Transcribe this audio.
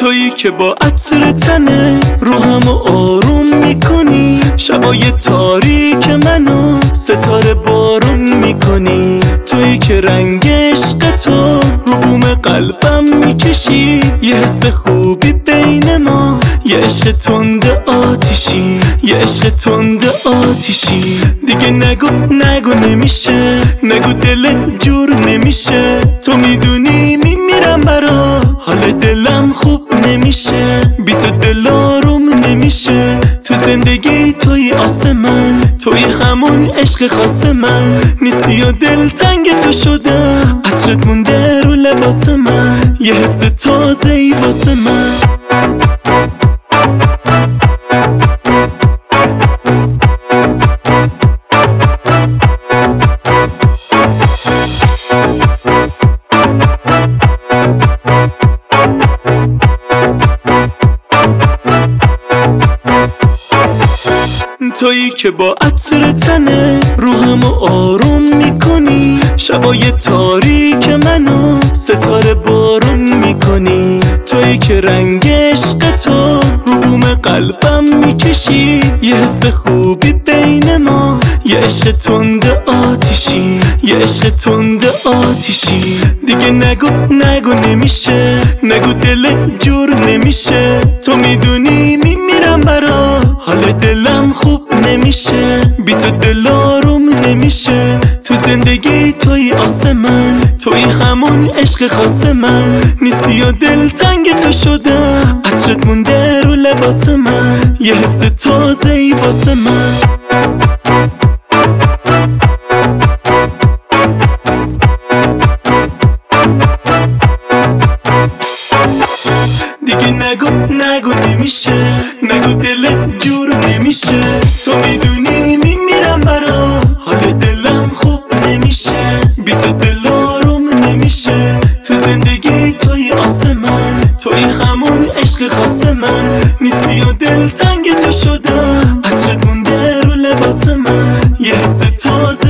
تویی که با عطر تنت روحمو آروم میکنی، شبای تاریک منو ستاره بارون میکنی. تویی که رنگ عشق تو رو بوم قلبم میکشی، یه حس خوبی بین ما، یه عشق تند آتیشی، یه عشق تند آتیشی. دیگه نگو نمیشه، نگو دلت جور نمیشه. تو میدونی میمیرم برات، حال دلم خوب نمیشه، بی تو دل آروم نمیشه. تو زندگی توی آسمن، توی همون عشق خاص من نیستی و دل تنگ تو شده، عطرت مونده رو لباس من، یه حس تازه ای واسه من. تویی که با عطر تنت روحمو آروم میکنی، شبای تاریک منو ستاره بارون میکنی. تویی که رنگ عشق تو رو بوم قلبم میکشی، یه حس خوبی بین ما، یه عشق تند آتیشی، یه عشق تند آتیشی. دیگه نگو نمیشه، نگو دلت جور نمیشه. تو میدونی میمیرم برات، حال دلم خوب نمیشه، بی تو دل آروم نمیشه. تو زندگی توی آسمن، توی همون عشق خاص من نیستی و دل تنگ تو شده، عطرت مونده رو لباس من، یه حس تازه ای واسه من. دیگه نگو نمیشه، نگو دلت جور نمیشه. تو میدونی میمیرم برات، حال دلم خوب نمیشه، بی تو دل آروم نمیشه. تو زندگی توی آسمن، توی همون عشق خاص من نیستی و دل تنگ تو شده، عطرت مونده رو لباس من، یه حس تازه